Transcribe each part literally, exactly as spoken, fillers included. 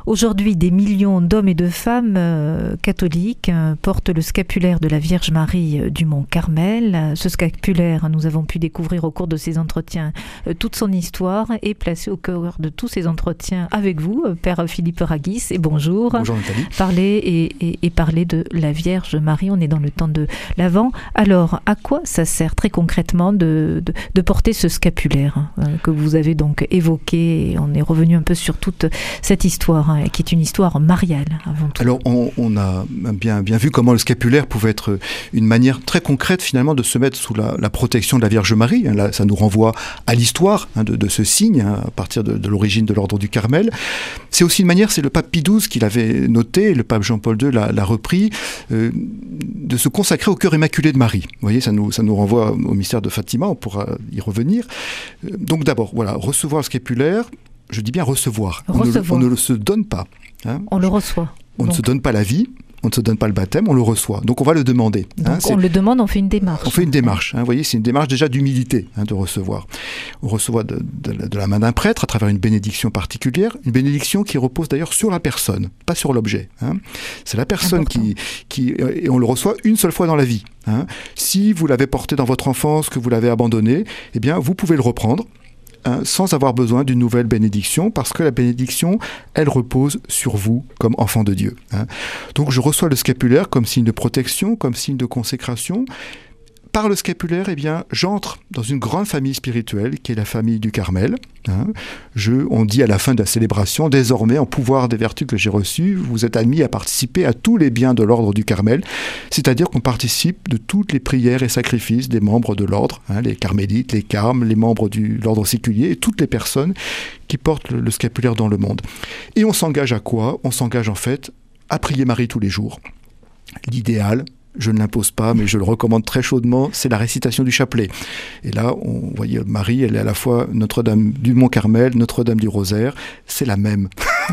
Aujourd'hui, des millions d'hommes et de femmes euh, catholiques euh, portent le scapulaire de la Vierge Marie euh, du Mont Carmel. Ce scapulaire, nous avons pu découvrir au cours de ces entretiens euh, toute son histoire et placé au cœur de tous ces entretiens avec vous, euh, Père Philippe Ragis. Et bonjour. Bonjour Nathalie. Parler et, et, et parler de la Vierge Marie. On est dans le temps de l'Avent. Alors, à quoi ça sert très concrètement de, de, de porter ce scapulaire euh, que vous avez donc évoqué? Et on est revenu un peu sur toute cette histoire, hein, qui est une histoire mariale avant tout. Alors on, on a bien, bien vu comment le scapulaire pouvait être une manière très concrète finalement de se mettre sous la, la protection de la Vierge Marie. Là, ça nous renvoie à l'histoire hein, de, de ce signe hein, à partir de, de l'origine de l'ordre du Carmel. C'est aussi une manière, c'est le pape Pie douze qui l'avait noté, le pape Jean-Paul deux l'a, l'a repris, euh, de se consacrer au cœur immaculé de Marie. Vous voyez, ça nous, ça nous renvoie au mystère de Fatima, on pourra y revenir. Euh, donc d'abord, voilà, recevoir le scapulaire. Je dis bien recevoir. recevoir. On, ne, on ne le se donne pas. Hein. On le reçoit. On donc. ne se donne pas la vie, on ne se donne pas le baptême, on le reçoit. Donc on va le demander. Donc hein, on le demande, on fait une démarche. On fait une démarche. Hein, vous voyez, c'est une démarche déjà d'humilité hein, de recevoir. On reçoit de, de, de la main d'un prêtre à travers une bénédiction particulière, une bénédiction qui repose d'ailleurs sur la personne, pas sur l'objet. Hein. C'est la personne qui, qui... Et on le reçoit une seule fois dans la vie. Hein. Si vous l'avez porté dans votre enfance, que vous l'avez abandonné, eh bien vous pouvez le reprendre. Hein, sans avoir besoin d'une nouvelle bénédiction, parce que la bénédiction, elle repose sur vous comme enfant de Dieu. Hein. Donc je reçois le scapulaire comme signe de protection, comme signe de consécration. Par le scapulaire, eh bien, j'entre dans une grande famille spirituelle qui est la famille du Carmel. Hein. Je, on dit à la fin de la célébration, désormais, en pouvoir des vertus que j'ai reçues, vous êtes admis à participer à tous les biens de l'ordre du Carmel, c'est-à-dire qu'on participe de toutes les prières et sacrifices des membres de l'ordre, hein, les carmélites, les carmes, les membres de l'ordre séculier et toutes les personnes qui portent le, le scapulaire dans le monde. Et on s'engage à quoi? On s'engage en fait à prier Marie tous les jours. L'idéal, je ne l'impose pas, mais je le recommande très chaudement, c'est la récitation du chapelet. Et là, on voyez Marie, elle est à la fois Notre-Dame du Mont-Carmel, Notre-Dame du Rosaire, c'est la même.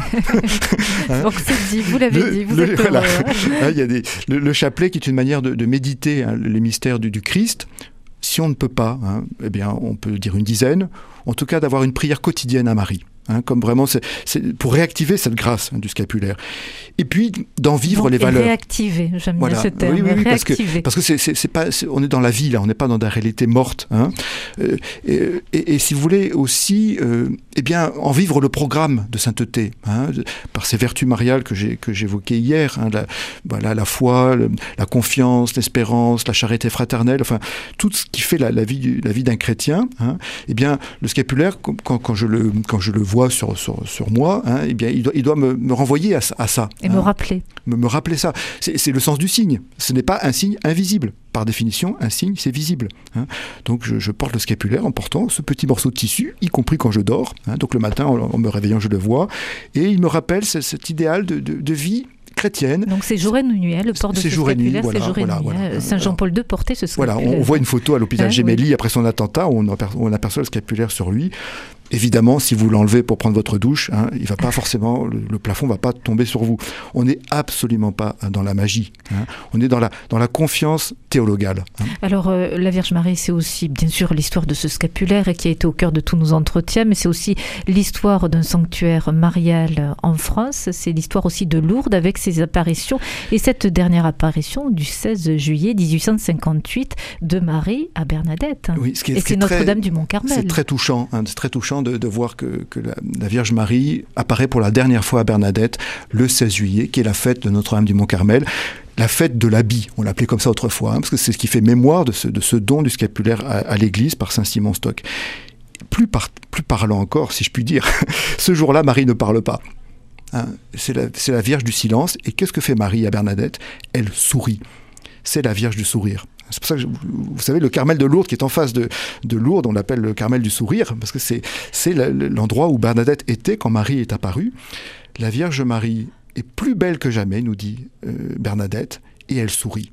hein Donc c'est dit, vous l'avez le, dit, vous le, êtes voilà. heureux. Il y a des, le, le chapelet qui est une manière de, de méditer hein, les mystères du, du Christ. Si on ne peut pas, hein, eh bien, on peut dire une dizaine, en tout cas d'avoir une prière quotidienne à Marie. Hein, comme vraiment, c'est, c'est pour réactiver cette grâce hein, du scapulaire. Et puis, d'en vivre Donc, les valeurs. Réactiver, j'aime voilà. bien ce terme. Oui, oui, oui, parce que, réactiver. parce que c'est, c'est, c'est pas, c'est, on est dans la vie, là, on n'est pas dans la réalité morte. Hein. Euh, et, et, et si vous voulez aussi, euh, eh bien, en vivre le programme de sainteté, hein, de, par ces vertus mariales que, j'ai, que j'évoquais hier, hein, la, voilà, la foi, le, la confiance, l'espérance, la charité fraternelle, enfin, tout ce qui fait la, la, vie, du, la vie d'un chrétien, hein, eh bien, le scapulaire, quand, quand, je, le, quand je le vois Sur, sur, sur moi, hein, eh bien, il doit, il doit me, me renvoyer à, à ça. Et hein, me rappeler. Me, me rappeler ça. C'est, c'est le sens du signe. Ce n'est pas un signe invisible. Par définition, un signe, c'est visible. Hein. Donc, je, je porte le scapulaire en portant ce petit morceau de tissu, y compris quand je dors. Hein. Donc, le matin, en, en me réveillant, je le vois. Et il me rappelle cet, cet idéal de, de, de vie chrétienne. Donc c'est jour et nuit, hein, le port de ce scapulaire, voilà, c'est jour et voilà, nuit. Voilà, hein. Saint Jean-Paul deux portait ce scapulaire. Voilà, on, on voit une photo à l'hôpital hein, Gemelli oui. après son attentat, où on, aperçoit, on aperçoit le scapulaire sur lui. Évidemment, si vous l'enlevez pour prendre votre douche, hein, il va pas forcément, le, le plafond va pas tomber sur vous. On n'est absolument pas dans la magie. Hein. On est dans la, dans la confiance théologale. Hein. Alors, euh, la Vierge Marie, c'est aussi, bien sûr, l'histoire de ce scapulaire et qui a été au cœur de tous nos entretiens, mais c'est aussi l'histoire d'un sanctuaire marial en France. C'est l'histoire aussi de Lourdes avec ses apparitions. Et cette dernière apparition du seize juillet dix-huit cent cinquante-huit de Marie à Bernadette. Oui, ce qui est, et ce c'est Notre-Dame du Mont-Carmel. C'est très touchant, hein, c'est très touchant de, de voir que, que la, la Vierge Marie apparaît pour la dernière fois à Bernadette le seize juillet, qui est la fête de Notre-Dame du Mont-Carmel. La fête de l'habit, on l'appelait comme ça autrefois, hein, parce que c'est ce qui fait mémoire de ce, de ce don du scapulaire à, à l'Église par saint Simon Stock. Plus, par, plus parlant encore, si je puis dire, ce jour-là, Marie ne parle pas. Hein, c'est, la, c'est la Vierge du silence. Et qu'est-ce que fait Marie à Bernadette? Elle sourit. C'est la Vierge du sourire. C'est pour ça que, je, vous savez, le Carmel de Lourdes qui est en face de, de Lourdes, on l'appelle le Carmel du sourire, parce que c'est, c'est l'endroit où Bernadette était quand Marie est apparue. La Vierge Marie est plus belle que jamais, nous dit euh, Bernadette, et elle sourit.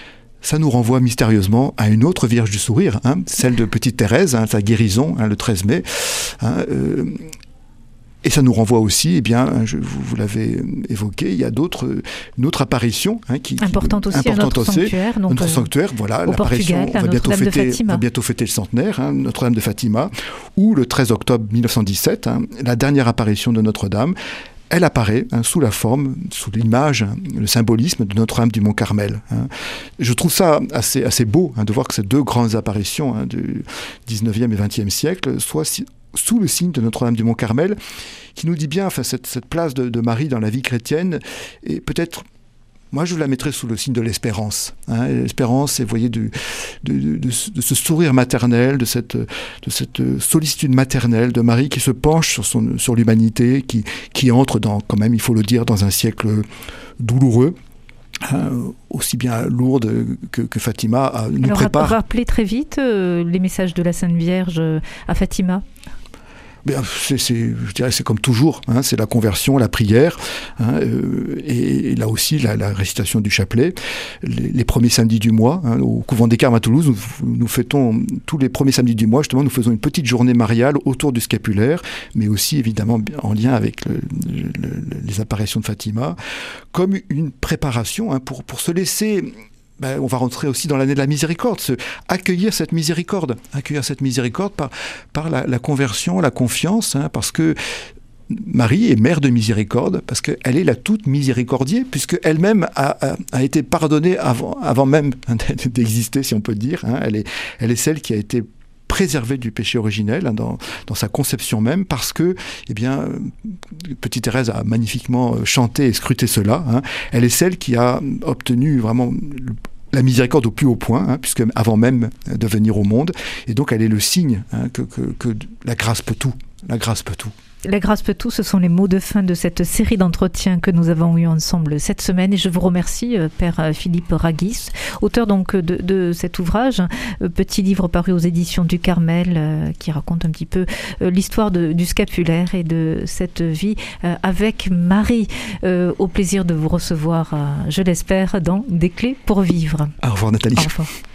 Ça nous renvoie mystérieusement à une autre Vierge du sourire, hein, celle de Petite Thérèse, hein, sa guérison, hein, le treize mai. Hein, euh, Et ça nous renvoie aussi, eh bien, je, vous, vous l'avez évoqué, il y a d'autres, une autre apparition hein, qui importante aussi, importante un autre sanctuaire, donc notre sanctuaire, voilà, l'apparition. Portugal, on va bientôt fêter, on va bientôt fêter le centenaire, hein, Notre-Dame de Fatima, où le treize octobre mille neuf cent dix-sept, hein, la dernière apparition de Notre-Dame, elle apparaît hein, sous la forme, sous l'image, hein, le symbolisme de Notre-Dame du Mont-Carmel. Hein. Je trouve ça assez, assez beau hein, de voir que ces deux grandes apparitions hein, du dix-neuvième et vingtième siècle soient si, sous le signe de Notre-Dame du Mont-Carmel, qui nous dit bien enfin, cette, cette place de, de Marie dans la vie chrétienne, et peut-être moi, je la mettrais sous le signe de l'espérance. Hein. L'espérance, c'est, vous voyez, de, de, de, de, de ce sourire maternel, de cette, de cette sollicitude maternelle de Marie qui se penche sur, son, sur l'humanité, qui, qui entre, dans, quand même, il faut le dire, dans un siècle douloureux. Hein, aussi bien Lourdes que, que Fatima à, nous Alors, prépare. Rappelez très vite euh, les messages de la Sainte Vierge à Fatima. Bien, c'est, c'est, je dirais c'est comme toujours, hein, c'est la conversion, la prière, hein, euh, et, et là aussi la, la récitation du chapelet. Les, les premiers samedis du mois, hein, au couvent des Carmes à Toulouse, nous, nous fêtons tous les premiers samedis du mois, justement, nous faisons une petite journée mariale autour du scapulaire, mais aussi évidemment en lien avec le, le, les apparitions de Fatima, comme une préparation hein, pour, pour se laisser... Ben, on va rentrer aussi dans l'année de la miséricorde, se, accueillir cette miséricorde, accueillir cette miséricorde par, par la, la conversion, la confiance, hein, parce que Marie est mère de miséricorde, parce qu'elle est la toute miséricordiée, puisqu'elle-même a, a, a été pardonnée avant, avant même d'exister, si on peut dire. Hein. Elle est, elle est celle qui a été préservée du péché originel hein, dans, dans sa conception même, parce que, eh bien, petite Thérèse a magnifiquement chanté et scruté cela. Hein. Elle est celle qui a obtenu vraiment la miséricorde au plus haut point, hein, puisque avant même de venir au monde, et donc elle est le signe hein, que, que, que la grâce peut tout. La grâce peut tout. La grâce peut tout, ce sont les mots de fin de cette série d'entretiens que nous avons eu ensemble cette semaine. Et je vous remercie, Père Philippe Ragis, auteur donc de, de cet ouvrage, petit livre paru aux éditions du Carmel, qui raconte un petit peu l'histoire de, du scapulaire et de cette vie avec Marie. Au plaisir de vous recevoir, je l'espère, dans Des clés pour vivre. Au revoir Nathalie. Au revoir.